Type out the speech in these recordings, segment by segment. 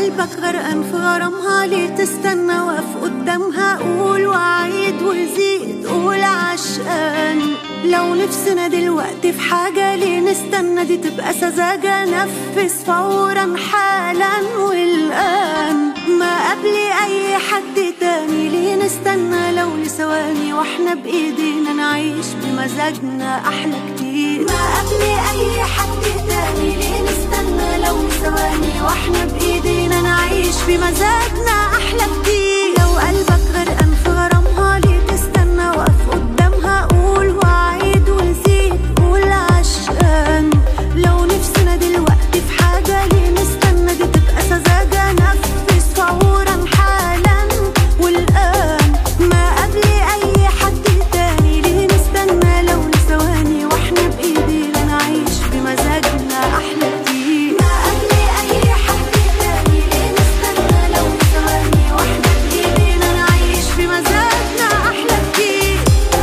قلبك غرقان في غرامها ليه تستنى واقف قدامها؟ قول وعيد وزيد قول عشقان. لو نفسنا دلوقتي في حاجة ليه نستنى؟ دي تبقى سذاجة، نفذ فورا حالا والآن. ما قبل أي حد تاني ليه نستنى؟ لو لثواني واحنا بإيدينا نعيش بمزاجنا أحلى كتير. ما قبل أي حد تاني ليه نستنى؟ لو لثواني واحنا بإيدينا نعيش بمزاجنا أحلى كتير. لو قلبك غرقان في غرامها ليه تستنى واقف قدامها؟ قول وعيد وزيد قول عشقان. لو نفسنا دلوقتي في حاجة ليه نستنى؟ دي تبقى سذاجة، نفذ فورا حالا والآن. ما قبل أي حد تاني ليه نستنى؟ لو لثواني واحنا بإيدينا نعيش بمزاجنا أحلى كتير. ما قبل أي حد تاني ليه نستنى؟ لو لثواني واحنا بإيدينا نعيش بمزاجنا أحلى كتير.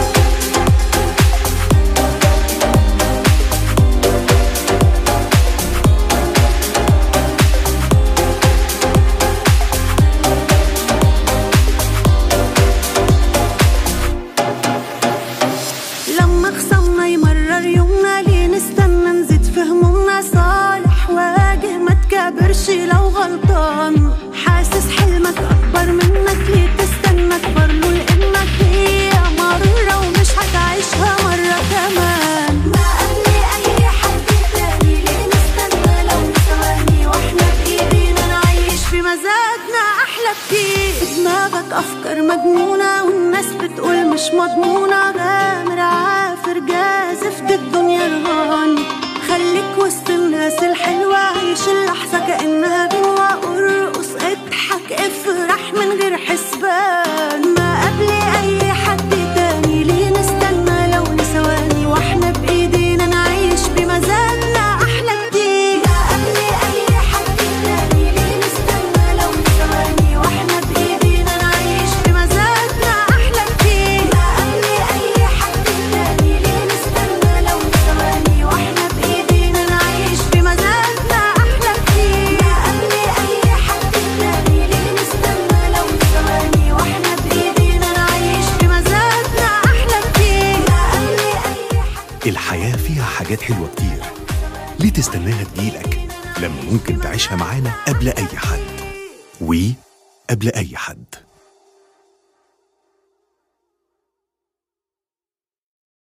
لما خصمنا يمرر يومنا ليه نستنى؟ نزيد في همومنا، صالح واجه ما تكابرش لو غلطان. حاسس حلمك أكبر منك ليه تستنى؟ اكبر له لأنك هي مرة ومش هتعيشها مرة كمان. ما قبل أي حد تاني ليه نستنى؟ لو لثواني واحنا بإيدينا نعيش بمزاجنا أحلى كتير. في دماغك أفكار مجنونة والناس بتقول مش مضمونة، غامر عافر جازف دي الدنيا رهان. خليك وسط الناس الحلوة، عيش اللحظة كأنها جوا، ارقص اضحك افرح من غير حسبان. ما قبل أي حد تاني ليه نستنى؟ لو لثواني واحنا بإيدينا نعيش بمزاجنا أحلى كتير. ما قبل أي حد تاني ليه نستنى؟ لو لثواني واحنا بإيدينا نعيش بمزاجنا أحلى كتير. ما قبل أي حد تاني ليه نستنى؟ لو لثواني واحنا بإيدينا نعيش بمزاجنا أحلى كتير. ما قبل أي حد تاني ليه نستنى؟ لو لثواني واحنا بإيدينا نعيش بمزاجنا أحلى كتير. ما قبل أي حد. الحياة فيها حاجات حلوة كتير، ليه تستناها تجيلك لما ممكن تعيشها معانا قبل أي حد؟ قبل أي حد.